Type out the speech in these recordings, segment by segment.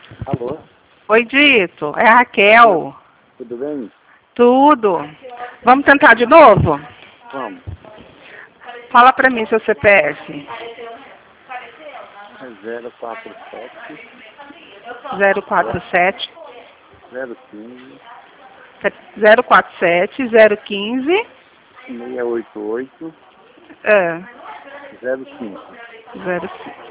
Alô? Oi, Dito. É a Raquel. Tudo bem? Tudo. Vamos tentar de novo? Vamos. Fala pra mim seu CPF. É 047 047 015 047 015 688 é, 05. 05.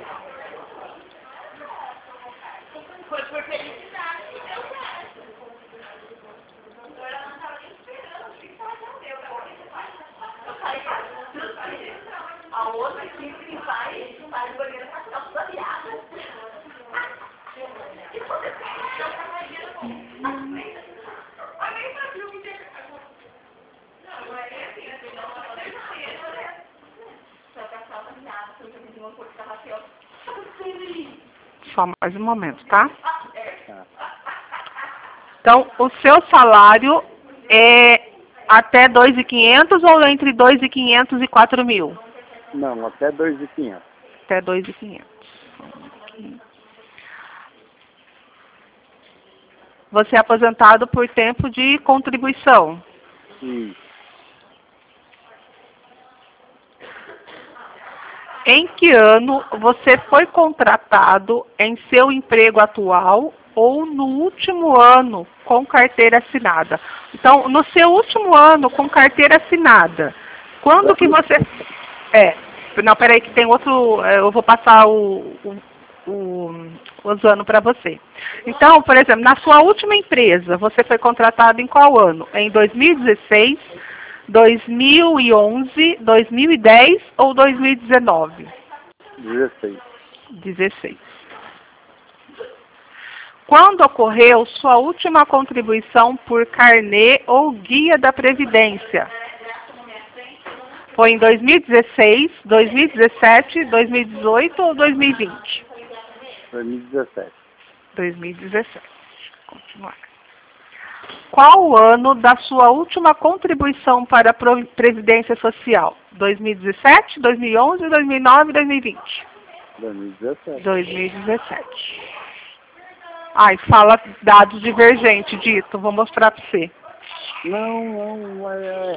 Só mais um momento, tá? Tá. Então, o seu salário é até 2.500 ou entre 2.500 e 4.000? Não, até 2.500. Até 2.500. Você é aposentado por tempo de contribuição. Isso. Em que ano você foi contratado em seu emprego atual ou no último ano com carteira assinada? Então, no seu último ano com carteira assinada, quando que você... Não, peraí que tem outro... Eu vou passar os anos para você. Então, por exemplo, na sua última empresa, você foi contratado em qual ano? Em 2016, 2011, 2010 ou 2019? 16. 16. Quando ocorreu sua última contribuição por carnê ou guia da Previdência? Foi em 2016, 2017, 2018 ou 2020? 2017. 2017. Continuar. Qual o ano da sua última contribuição para a Previdência Social? 2017, 2011, 2009 e 2020? 2017. 2017. Ai, fala dados divergentes, Dito. Vou mostrar para você. Não,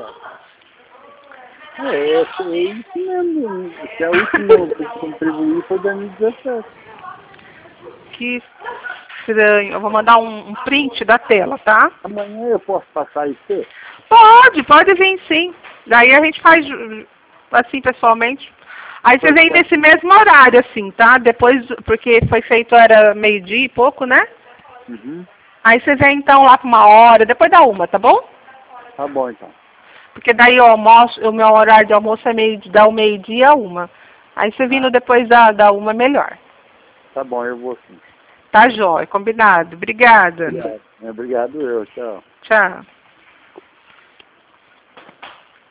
é isso mesmo. Que a última que eu contribuí foi 2017. Que estranho. Eu vou mandar um print da tela, tá? Amanhã eu posso passar isso? Pode vir sim. Daí a gente faz assim pessoalmente. Aí você vem nesse mesmo horário, assim, tá? Depois, porque foi feito, era meio-dia e pouco, né? Uhum. Aí você vem então lá para 1h, depois da 1, tá bom? Tá bom então. Porque daí o meu horário de almoço é da meio-dia a 1. Aí você vindo depois da 1 é melhor. Tá bom, eu vou sim. Tá jóia, combinado. Obrigada. Obrigado. Obrigado eu, tchau. Tchau.